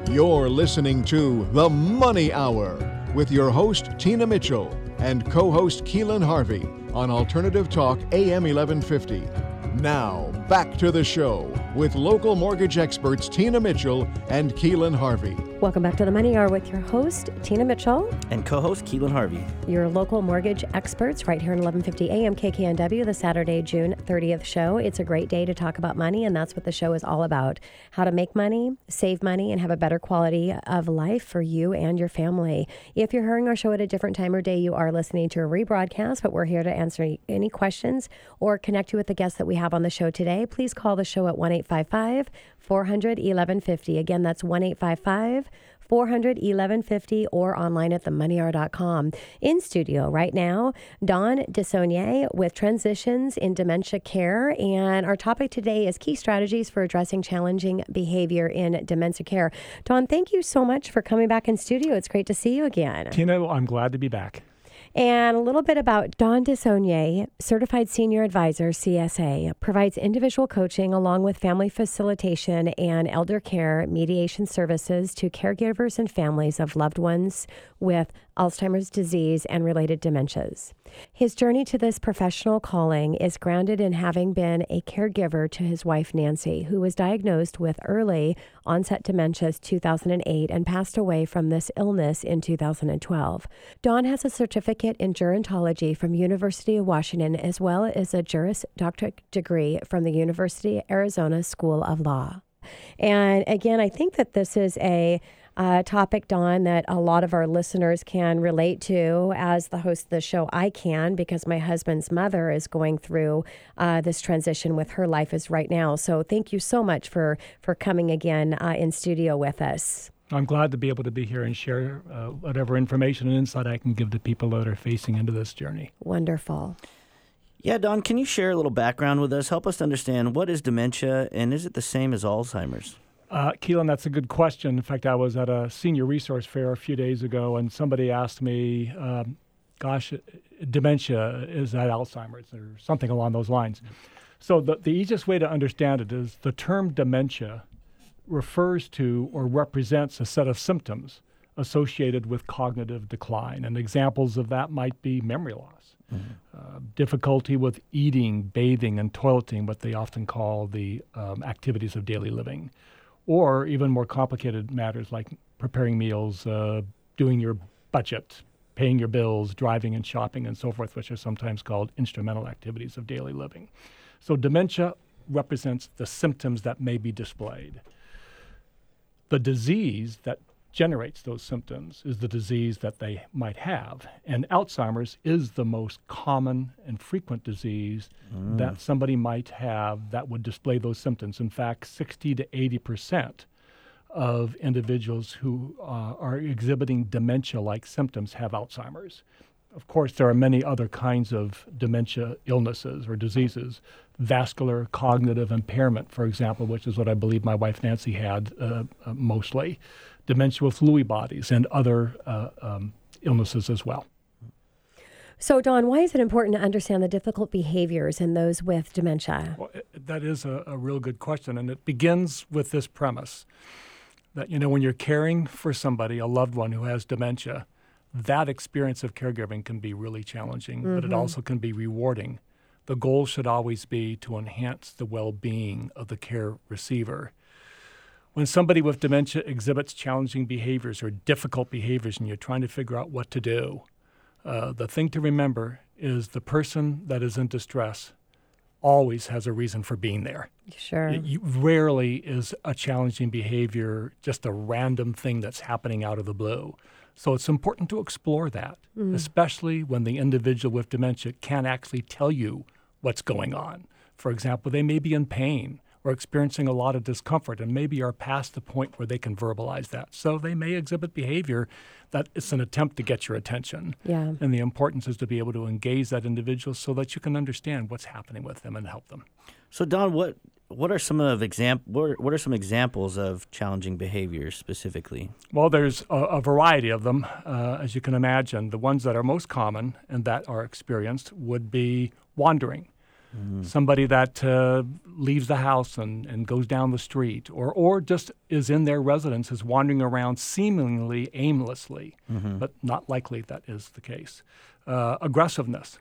You're listening to The Money Hour with your host, Tina Mitchell, and co-host Keelan Harvey on Alternative Talk AM 1150. Now, back to the show with local mortgage experts Tina Mitchell and Keelan Harvey. Welcome back to The Money Hour with your host, Tina Mitchell. And co-host Keelan Harvey. Your local mortgage experts right here in 1150 AM KKNW, the Saturday, June 30th show. It's a great day to talk about money, and that's what the show is all about. How to make money, save money, and have a better quality of life for you and your family. If you're hearing our show at a different time or day, you are listening to a rebroadcast, but we're here to answer any questions or connect you with the guests that we have on the show today. Please call the show at 1-855-400-1150. Again, that's 1-855-400-1150 or online at themoneyhour.com. In studio right now, Dawn Desaulniers with Transitions in Dementia Care. And our topic today is key strategies for addressing challenging behavior in dementia care. Dawn, thank you so much for coming back in studio. It's great to see you again. Tina, I'm glad to be back. And a little bit about Dawn Desaulniers, Certified Senior Advisor, CSA, provides individual coaching along with family facilitation and elder care mediation services to caregivers and families of loved ones with Alzheimer's disease and related dementias. His journey to this professional calling is grounded in having been a caregiver to his wife, Nancy, who was diagnosed with early onset dementia in 2008 and passed away from this illness in 2012. Dawn has a certificate in gerontology from University of Washington, as well as a Juris Doctorate degree from the University of Arizona School of Law. And again, I think that this is a topic, Dawn, that a lot of our listeners can relate to. As the host of the show, I can, because my husband's mother is going through this transition with her life is right now. So thank you so much for coming again in studio with us. I'm glad to be able to be here and share whatever information and insight I can give to people that are facing into this journey. Wonderful. Yeah, Dawn, can you share a little background with us? Help us to understand, what is dementia, and is it the same as Alzheimer's? Keelan, that's a good question. In fact, I was at a senior resource fair a few days ago, and somebody asked me, dementia, is that Alzheimer's or something along those lines? So the easiest way to understand it is the term dementia refers to or represents a set of symptoms associated with cognitive decline. And examples of that might be memory loss, difficulty with eating, bathing, and toileting, what they often call the activities of daily living, or even more complicated matters like preparing meals, doing your budget, paying your bills, driving and shopping, and so forth, which are sometimes called instrumental activities of daily living. So dementia represents the symptoms that may be displayed. The disease that generates those symptoms is the disease that they might have. And Alzheimer's is the most common and frequent disease that somebody might have that would display those symptoms. In fact, 60 to 80% of individuals who are exhibiting dementia-like symptoms have Alzheimer's. Of course, there are many other kinds of dementia illnesses or diseases. Vascular cognitive impairment, for example, which is what I believe my wife Nancy had mostly. Dementia with Lewy bodies and other illnesses as well. So, Dawn, why is it important to understand the difficult behaviors in those with dementia? Well, that is a real good question, and it begins with this premise that, when you're caring for somebody, a loved one who has dementia, that experience of caregiving can be really challenging, but it also can be rewarding. The goal should always be to enhance the well-being of the care receiver. When somebody with dementia exhibits challenging behaviors or difficult behaviors and you're trying to figure out what to do, the thing to remember is the person that is in distress always has a reason for being there. Sure. Rarely is a challenging behavior just a random thing that's happening out of the blue. So it's important to explore that, especially when the individual with dementia can't actually tell you what's going on. For example, they may be in pain or experiencing a lot of discomfort and maybe are past the point where they can verbalize that. So they may exhibit behavior that it's an attempt to get your attention. Yeah. And the importance is to be able to engage that individual so that you can understand what's happening with them and help them. So, Dawn, what are some examples of challenging behaviors specifically? Well, there's a variety of them, as you can imagine. The ones that are most common and that are experienced would be wandering. somebody that leaves the house and goes down the street, or just is in their residence, is wandering around seemingly aimlessly, but not likely that is the case. Aggressiveness.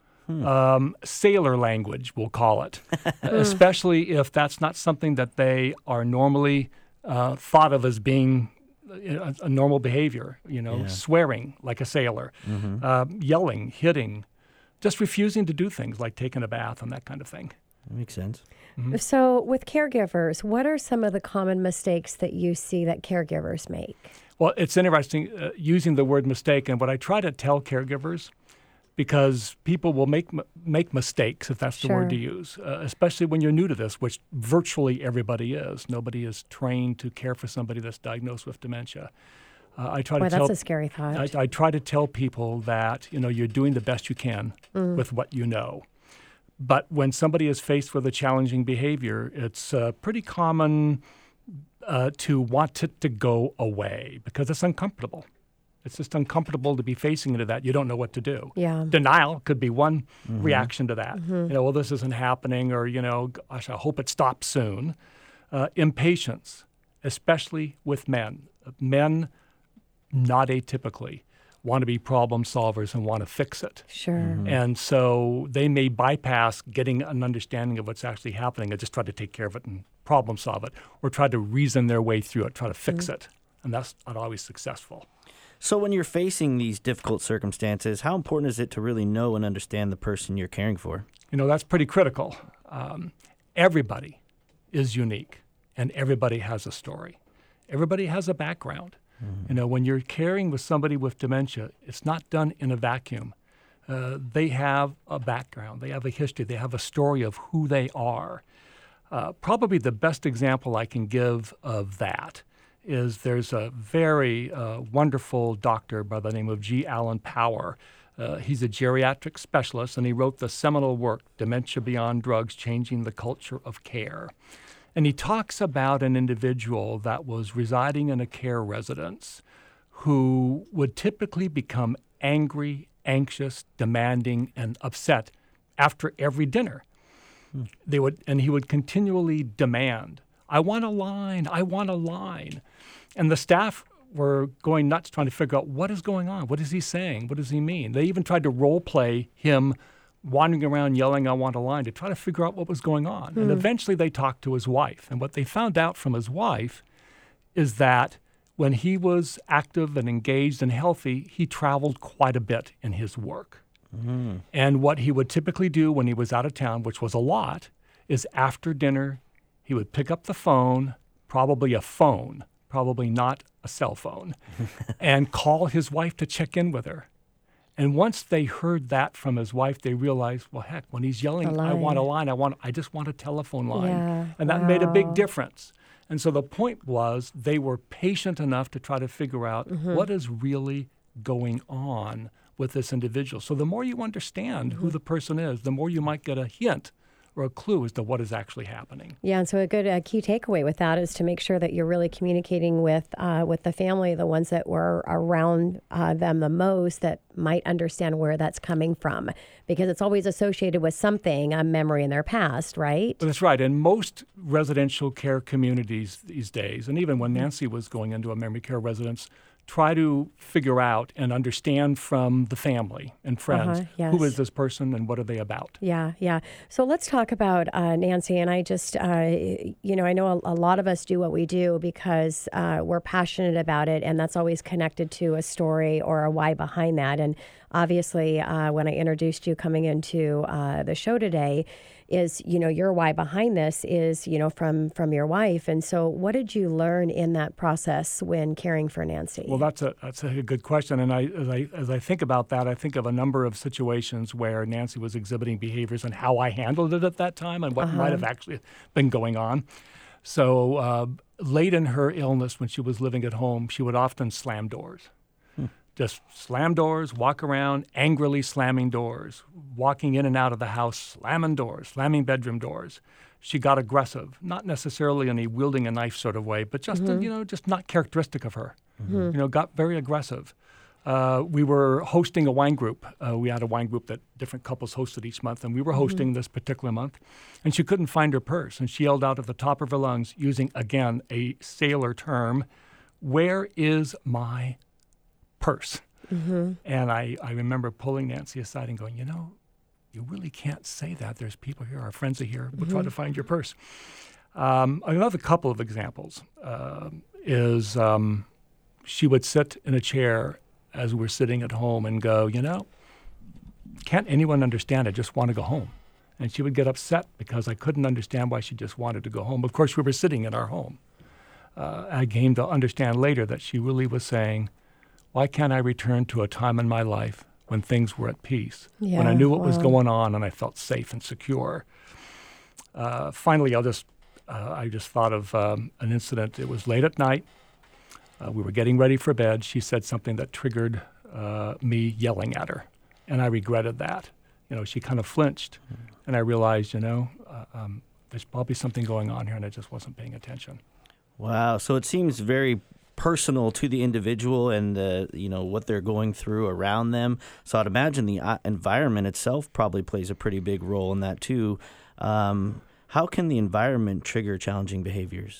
Sailor language, we'll call it, especially if that's not something that they are normally thought of as being a normal behavior, swearing like a sailor, yelling, hitting, just refusing to do things like taking a bath and that kind of thing. That makes sense. So with caregivers, what are some of the common mistakes that you see that caregivers make? Well, it's interesting using the word mistake, and what I try to tell caregivers, because people will make mistakes, if that's the word to use, especially when you're new to this, which virtually everybody is. Nobody is trained to care for somebody that's diagnosed with dementia. That's a scary thought. I try to tell people that you're doing the best you can with what you know. But when somebody is faced with a challenging behavior, it's pretty common to want it to go away because it's uncomfortable. It's just uncomfortable to be facing into that. You don't know what to do. Yeah. Denial could be one reaction to that. Well, this isn't happening, or, gosh, I hope it stops soon. Impatience, especially with men. Men, not atypically, want to be problem solvers and want to fix it. Sure. And so they may bypass getting an understanding of what's actually happening and just try to take care of it and problem solve it, or try to reason their way through it, try to fix it. And that's not always successful. So when you're facing these difficult circumstances, how important is it to really know and understand the person you're caring for? That's pretty critical. Everybody is unique, and everybody has a story. Everybody has a background. When you're caring with somebody with dementia, it's not done in a vacuum. They have a background. They have a history. They have a story of who they are. Probably the best example I can give of that is there's a very wonderful doctor by the name of G. Allen Power. He's a geriatric specialist, and he wrote the seminal work, Dementia Beyond Drugs, Changing the Culture of Care. And he talks about an individual that was residing in a care residence who would typically become angry, anxious, demanding, and upset after every dinner. He would continually demand, I want a line, I want a line. And the staff were going nuts trying to figure out what is going on, what is he saying, what does he mean? They even tried to role play him wandering around yelling, I want a line, to try to figure out what was going on. And eventually they talked to his wife. And what they found out from his wife is that when he was active and engaged and healthy, he traveled quite a bit in his work. And what he would typically do when he was out of town, which was a lot, is after dinner, he would pick up the phone, probably a phone, probably not a cell phone, and call his wife to check in with her. And once they heard that from his wife, they realized, well, heck, when he's yelling, I want a line, I just want a telephone line. Yeah. And that made a big difference. And so the point was they were patient enough to try to figure out what is really going on with this individual. So the more you understand who the person is, the more you might get a hint or a clue as to what is actually happening. Yeah, and so a good key takeaway with that is to make sure that you're really communicating with the family, the ones that were around them the most, that might understand where that's coming from, because it's always associated with something, a memory in their past, right? That's right. And most residential care communities these days, and even when Nancy was going into a memory care residence, try to figure out and understand from the family and friends, who is this person and what are they about? Yeah. So let's talk about Nancy. And I just, I know a lot of us do what we do because we're passionate about it, and that's always connected to a story or a why behind that. And obviously, when I introduced you coming into the show today, is, your why behind this is, from your wife. And so what did you learn in that process when caring for Nancy? Well, that's a good question. And as I think about that, I think of a number of situations where Nancy was exhibiting behaviors and how I handled it at that time and what might have actually been going on. So late in her illness, when she was living at home, she would often slam doors. Just slam doors, walk around, angrily slamming doors, walking in and out of the house, slamming doors, slamming bedroom doors. She got aggressive, not necessarily in a wielding a knife sort of way, but just, just not characteristic of her. Got very aggressive. we were hosting a wine group. We had a wine group that different couples hosted each month, and we were hosting this particular month. And she couldn't find her purse, and she yelled out at the top of her lungs, using, again, a sailor term, "Where is my purse?" And I remember pulling Nancy aside and going, you really can't say that. There's people here, our friends are here, we'll try to find your purse. Another couple of examples is she would sit in a chair as we're sitting at home and go, can't anyone understand? I just want to go home. And she would get upset because I couldn't understand why she just wanted to go home. Of course, we were sitting in our home. I came to understand later that she really was saying, why can't I return to a time in my life when things were at peace, when I knew what was going on and I felt safe and secure? Finally, I just thought of an incident. It was late at night. We were getting ready for bed. She said something that triggered me yelling at her, and I regretted that. She kind of flinched, and I realized, there's probably something going on here, and I just wasn't paying attention. Wow. So it seems very personal to the individual and what they're going through around them. So I'd imagine the environment itself probably plays a pretty big role in that too. How can the environment trigger challenging behaviors?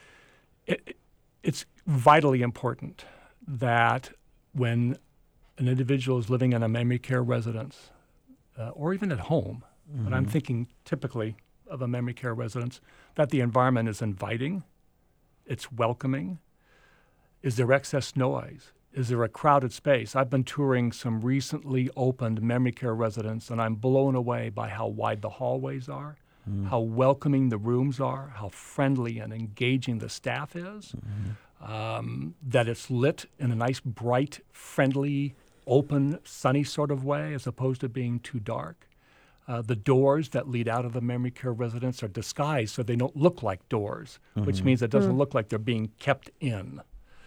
It's vitally important that when an individual is living in a memory care residence or even at home, but I'm thinking typically of a memory care residence, that the environment is inviting, it's welcoming. Is there excess noise? Is there a crowded space? I've been touring some recently opened memory care residents, and I'm blown away by how wide the hallways are, how welcoming the rooms are, how friendly and engaging the staff is, that it's lit in a nice, bright, friendly, open, sunny sort of way as opposed to being too dark. The doors that lead out of the memory care residence are disguised so they don't look like doors, which means it doesn't look like they're being kept in.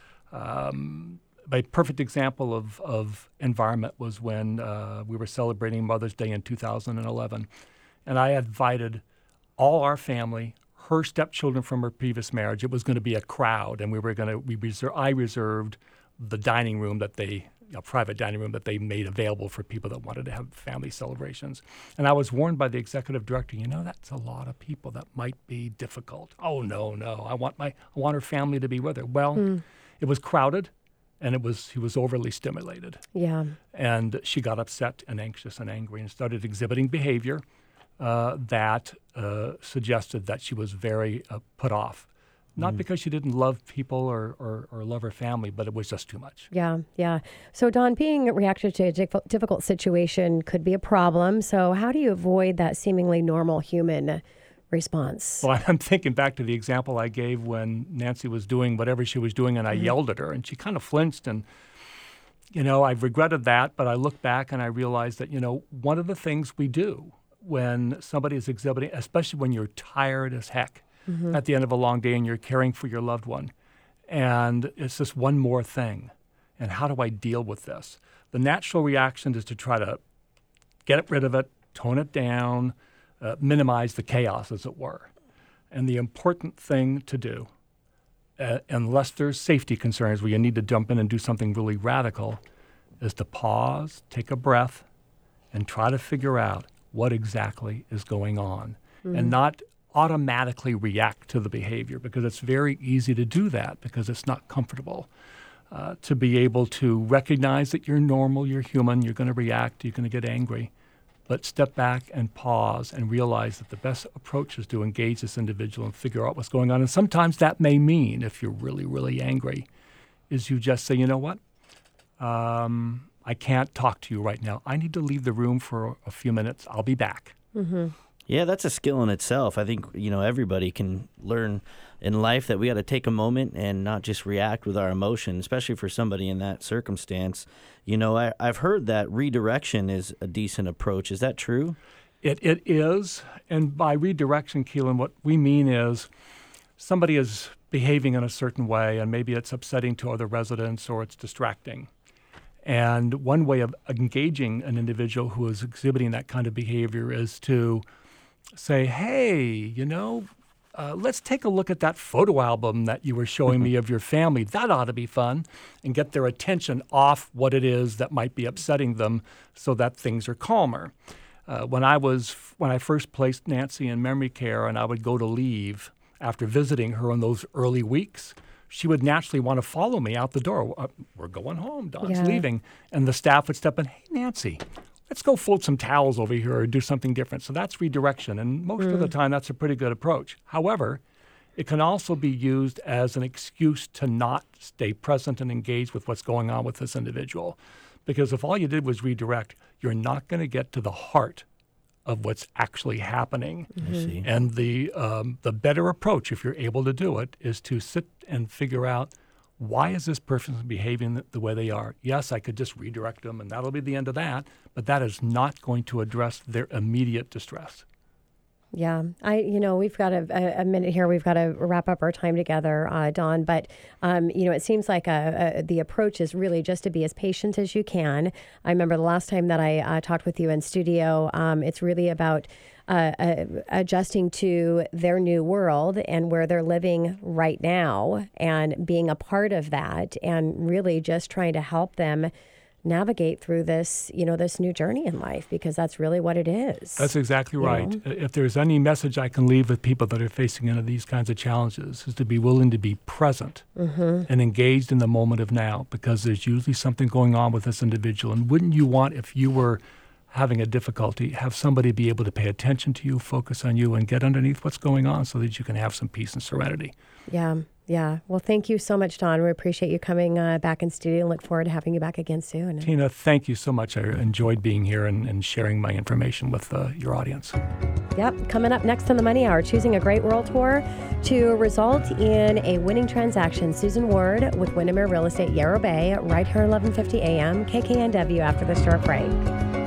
A perfect example of environment was when we were celebrating Mother's Day in 2011. And I invited all our family, her stepchildren from her previous marriage. It was going to be a crowd, and I reserved the dining room private dining room that they made available for people that wanted to have family celebrations. And I was warned by the executive director, that's a lot of people. That might be difficult. Oh, no. I want her family to be with her. Well, it was crowded, and he was overly stimulated. Yeah. And she got upset and anxious and angry and started exhibiting behavior that suggested that she was very put off. Not because she didn't love people or love her family, but it was just too much. Yeah. So, Don, being reactive to a difficult situation could be a problem. So how do you avoid that seemingly normal human response? Well, I'm thinking back to the example I gave when Nancy was doing whatever she was doing, and I yelled at her, and she kind of flinched. And, I've regretted that, but I look back and I realized that, one of the things we do when somebody is exhibiting, especially when you're tired as heck, at the end of a long day and you're caring for your loved one. And it's just one more thing. And how do I deal with this? The natural reaction is to try to get rid of it, tone it down, minimize the chaos, as it were. And the important thing to do, unless there's safety concerns where you need to jump in and do something really radical, is to pause, take a breath, and try to figure out what exactly is going on. And not automatically react to the behavior, because it's very easy to do that because it's not comfortable. To be able to recognize that you're normal, you're human, you're going to react, you're going to get angry, but step back and pause and realize that the best approach is to engage this individual and figure out what's going on. And sometimes that may mean, if you're really, really angry, is you just say, you know what? I can't talk to you right now. I need to leave the room for a few minutes. I'll be back. Yeah, that's a skill in itself. I think, everybody can learn in life that we got to take a moment and not just react with our emotions, especially for somebody in that circumstance. I've heard that redirection is a decent approach. Is that true? It is. And by redirection, Keelan, what we mean is somebody is behaving in a certain way, and maybe it's upsetting to other residents or it's distracting. And one way of engaging an individual who is exhibiting that kind of behavior is to say, hey, let's take a look at that photo album that you were showing me of your family. That ought to be fun, and get their attention off what it is that might be upsetting them so that things are calmer. When I first placed Nancy in memory care and I would go to leave after visiting her in those early weeks, she would naturally want to follow me out the door. We're going home. Don's leaving. And the staff would step in, hey, Nancy, let's go fold some towels over here or do something different. So that's redirection. And most of the time, that's a pretty good approach. However, it can also be used as an excuse to not stay present and engaged with what's going on with this individual. Because if all you did was redirect, you're not going to get to the heart of what's actually happening. And the better approach, if you're able to do it, is to sit and figure out, why is this person behaving the way they are? Yes, I could just redirect them and that'll be the end of that, but that is not going to address their immediate distress. Yeah, we've got a minute here. We've got to wrap up our time together, Don. But, it seems like the approach is really just to be as patient as you can. I remember the last time that I talked with you in studio, it's really about adjusting to their new world and where they're living right now and being a part of that and really just trying to help them navigate through this, this new journey in life, because that's really what it is. That's exactly right. If there's any message I can leave with people that are facing into these kinds of challenges, is to be willing to be present and engaged in the moment of now, because there's usually something going on with this individual. And wouldn't you want, if you were having a difficulty, have somebody be able to pay attention to you, focus on you, and get underneath what's going on so that you can have some peace and serenity? Yeah. Well, thank you so much, Don. We appreciate you coming back in studio and look forward to having you back again soon. Tina, thank you so much. I enjoyed being here and sharing my information with your audience. Yep. Coming up next on the Money Hour, choosing a great world tour to result in a winning transaction. Susan Ward with Windermere Real Estate Yarrow Bay, right here at 1150 a.m. KKNW after the short break.